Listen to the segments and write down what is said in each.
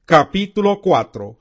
Capítulo 4.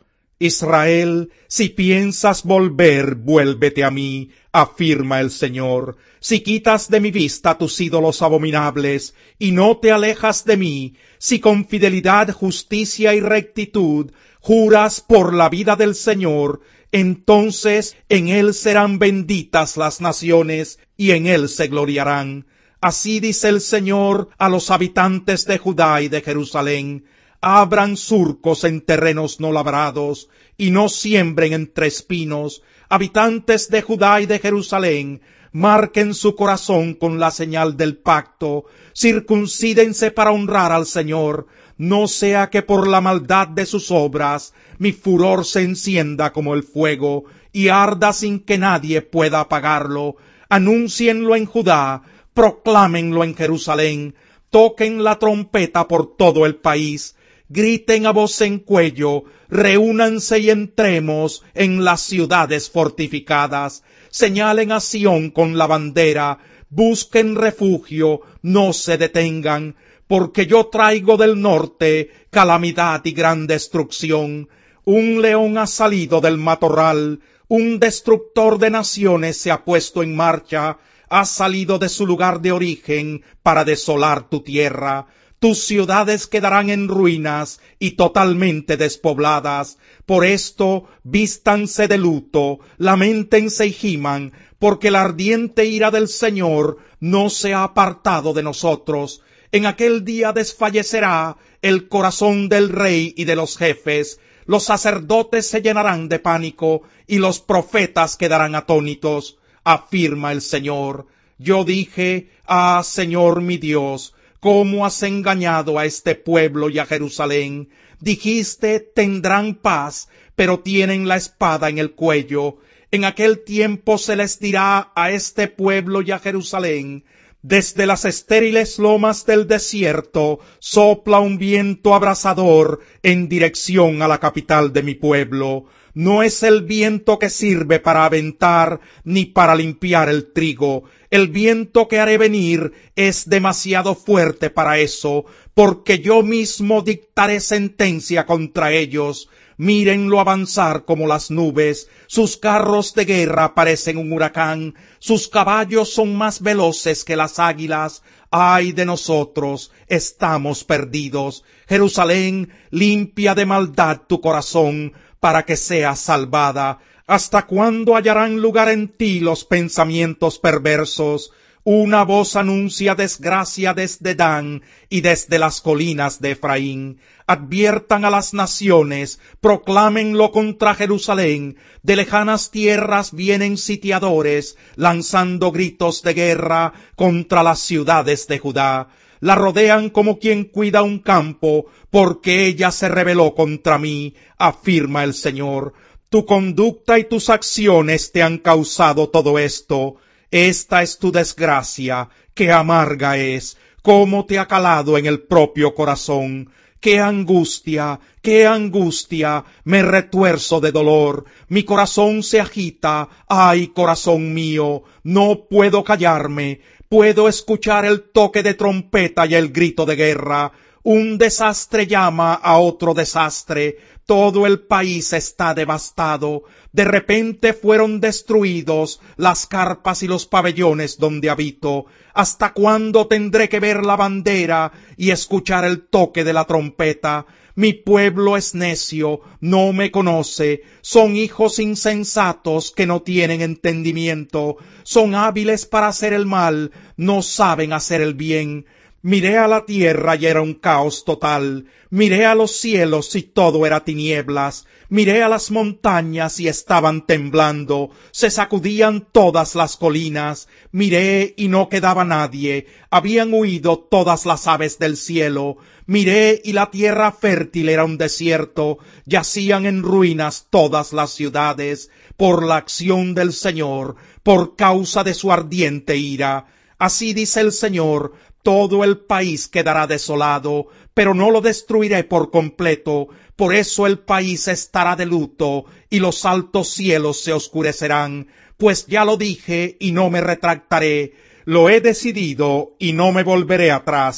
Israel, si piensas volver, vuélvete a mí, afirma el Señor. Si quitas de mi vista tus ídolos abominables, y no te alejas de mí, si con fidelidad, justicia y rectitud juras por la vida del Señor, entonces en él serán benditas las naciones, y en él se gloriarán. Así dice el Señor a los habitantes de Judá y de Jerusalén: abran surcos en terrenos no labrados, y no siembren entre espinos. Habitantes de Judá y de Jerusalén, marquen su corazón con la señal del pacto, circuncídense para honrar al Señor, no sea que por la maldad de sus obras mi furor se encienda como el fuego, y arda sin que nadie pueda apagarlo. Anúncienlo en Judá, proclámenlo en Jerusalén, toquen la trompeta por todo el país, griten a voz en cuello, reúnanse y entremos en las ciudades fortificadas, señalen a Sión con la bandera, busquen refugio, no se detengan, porque yo traigo del norte calamidad y gran destrucción. Un león ha salido del matorral, un destructor de naciones se ha puesto en marcha, ha salido de su lugar de origen para desolar tu tierra. Tus ciudades quedarán en ruinas y totalmente despobladas. Por esto, vístanse de luto, lamentense y giman, porque la ardiente ira del Señor no se ha apartado de nosotros. En aquel día desfallecerá el corazón del rey y de los jefes. Los sacerdotes se llenarán de pánico y los profetas quedarán atónitos, afirma el Señor. Yo dije: ah, Señor mi Dios, ¿cómo has engañado a este pueblo y a Jerusalén? Dijiste: tendrán paz, pero tienen la espada en el cuello. En aquel tiempo se les dirá a este pueblo y a Jerusalén: desde las estériles lomas del desierto sopla un viento abrasador en dirección a la capital de mi pueblo. No es el viento que sirve para aventar ni para limpiar el trigo. El viento que haré venir es demasiado fuerte para eso, porque yo mismo dictaré sentencia contra ellos. Mírenlo avanzar como las nubes, sus carros de guerra parecen un huracán, sus caballos son más veloces que las águilas. ¡Ay de nosotros! Estamos perdidos. Jerusalén, limpia de maldad tu corazón, para que seas salvada. ¿Hasta cuándo hallarán lugar en ti los pensamientos perversos? Una voz anuncia desgracia desde Dan y desde las colinas de Efraín. Adviertan a las naciones, proclámenlo contra Jerusalén. De lejanas tierras vienen sitiadores, lanzando gritos de guerra contra las ciudades de Judá. La rodean como quien cuida un campo, porque ella se rebeló contra mí, afirma el Señor. Tu conducta y tus acciones te han causado todo esto. Esta es tu desgracia, qué amarga es, cómo te ha calado en el propio corazón. ¡Qué angustia! ¡Qué angustia! Me retuerzo de dolor, mi corazón se agita. ¡Ay, corazón mío! No puedo callarme, puedo escuchar el toque de trompeta y el grito de guerra. Un desastre llama a otro desastre, todo el país está devastado. De repente fueron destruidos las carpas y los pabellones donde habito. ¿Hasta cuándo tendré que ver la bandera y escuchar el toque de la trompeta? Mi pueblo es necio, no me conoce, son hijos insensatos que no tienen entendimiento, son hábiles para hacer el mal, no saben hacer el bien. Miré a la tierra y era un caos total, miré a los cielos y todo era tinieblas, miré a las montañas y estaban temblando, se sacudían todas las colinas, miré y no quedaba nadie, habían huido todas las aves del cielo, miré y la tierra fértil era un desierto, yacían en ruinas todas las ciudades, por la acción del Señor, por causa de su ardiente ira. Así dice el Señor: todo el país quedará desolado, pero no lo destruiré por completo. Por eso el país estará de luto, y los altos cielos se oscurecerán. Pues ya lo dije, y no me retractaré. Lo he decidido, y no me volveré atrás.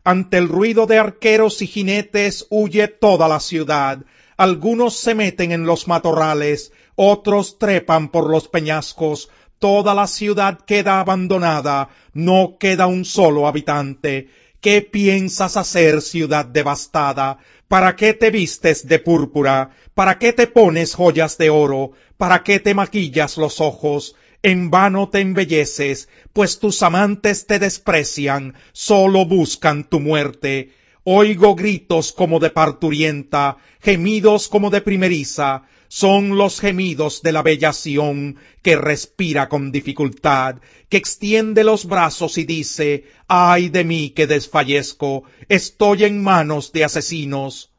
Ante el ruido de arqueros y jinetes huye toda la ciudad. Algunos se meten en los matorrales, otros trepan por los peñascos. Toda la ciudad queda abandonada, no queda un solo habitante. ¿Qué piensas hacer, ciudad devastada? ¿Para qué te vistes de púrpura? ¿Para qué te pones joyas de oro? ¿Para qué te maquillas los ojos? En vano te embelleces, pues tus amantes te desprecian, solo buscan tu muerte. Oigo gritos como de parturienta, gemidos como de primeriza, son los gemidos de la bella Sión, que respira con dificultad, que extiende los brazos y dice: ay de mí que desfallezco, estoy en manos de asesinos.